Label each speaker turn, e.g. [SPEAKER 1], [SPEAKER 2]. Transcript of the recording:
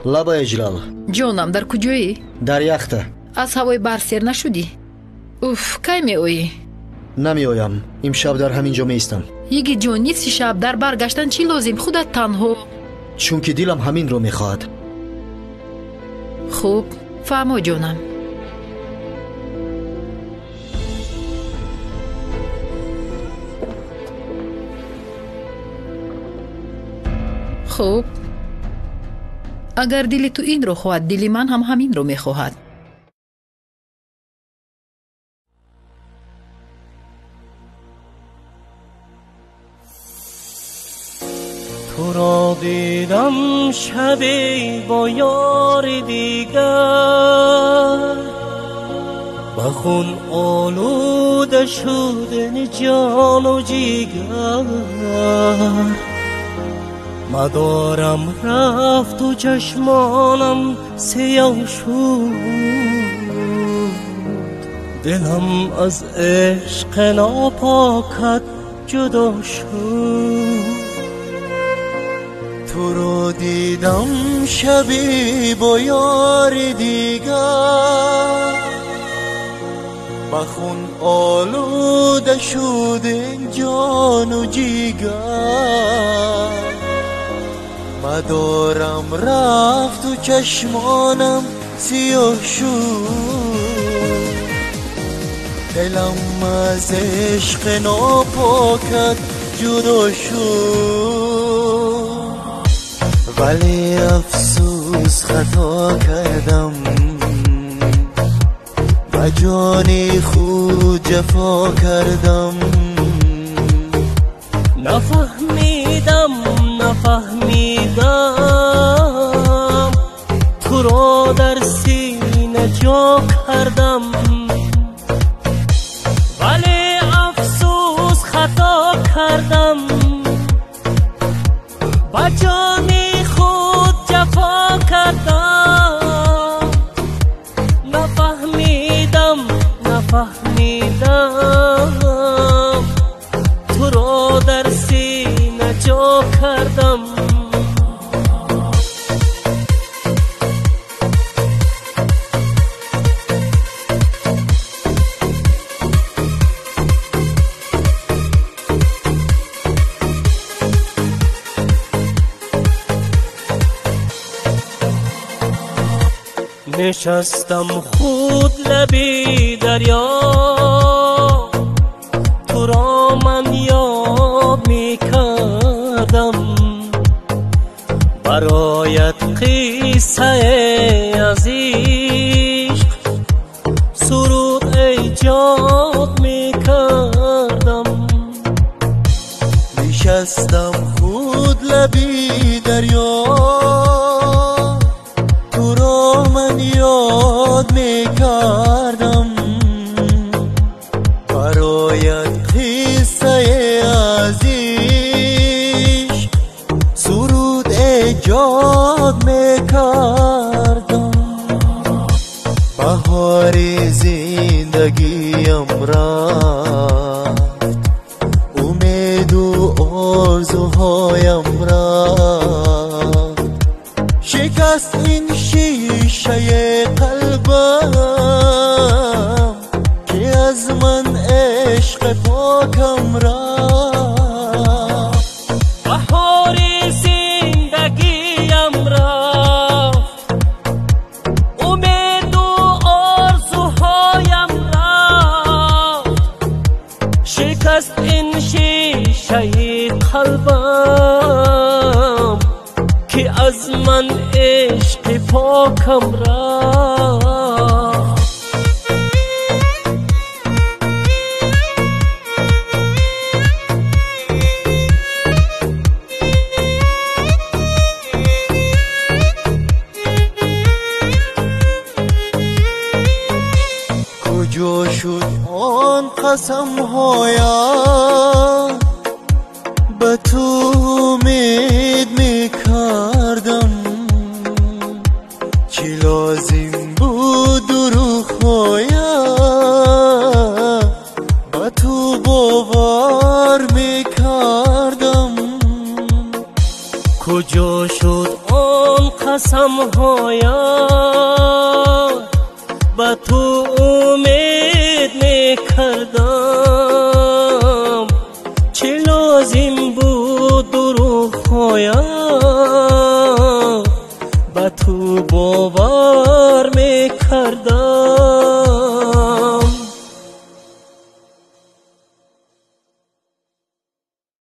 [SPEAKER 1] лаба эҷлал.
[SPEAKER 2] ҷонам, дар куҷоӣ?
[SPEAKER 1] дар яхта.
[SPEAKER 2] аз ҳавои барф сер нашудӣ? уф, кай меоӣ?
[SPEAKER 1] намеоям. имшаб дар ҳамин ҷо меистам.
[SPEAKER 2] йигит ҷон, нисфи шаб дар баргаштан чӣ лозим? худат танҳо.
[SPEAKER 1] чунки дилам ҳаминро мехоҳад.
[SPEAKER 2] хуб, фаҳмо ҷонам. хуб, агар дили ту инро хоҳад, дили ман ҳам ҳаминро мехоҳад.
[SPEAKER 3] تو را دیدم شبی با یار دیگر، با خون آلوده شدن جان و جیگر. مدارم رفت و چشمانم سیاه شد، دلم از عشق ناپاکت جدا شد.
[SPEAKER 4] تو رو دیدم شبی با یار دیگر، با خون آلوده شد جان و جیگر. مدارم رفت و چشمانم سیاه شد، دلم از عشق ناپاکت جدا شد. ولی افسوس خطا کردم، با جانی خود جفا کردم.
[SPEAKER 3] نفهمیدم تو را در سینه جا کردم، ولی افسوس خطا کردم. با جانی خود جفا کردم. نفهمیدم تو را در سینه جا کردم. نشستم خود لبی دریا، تو را من یاد می کردم. برایت قصه از عشق سرود ایجاد می کردم.
[SPEAKER 4] نشستم خود لبی دریا، تو را من یاد می کردم. برایت قصه از عشق سرود ایجاد می کردم. بهار زندگیم رفت، امید و آرزوهایم رفت. شکست این شیشه قلبم که از من عشق پاکم رفت.
[SPEAKER 3] بهار زندگیم رفت، امید و آرزوهایم رفت. شکست این شیشه قلبم که از من عشق پاکم رفت.
[SPEAKER 4] کجا شد آن قسم هایم به تو امید می کردم؟ چی لازم بود دروغ هایم به تو باور می کردم؟
[SPEAKER 3] کجا شد آن قسم هایم به تو امید میکردم چه لازم بود دروغ هایم به تو باور میکردم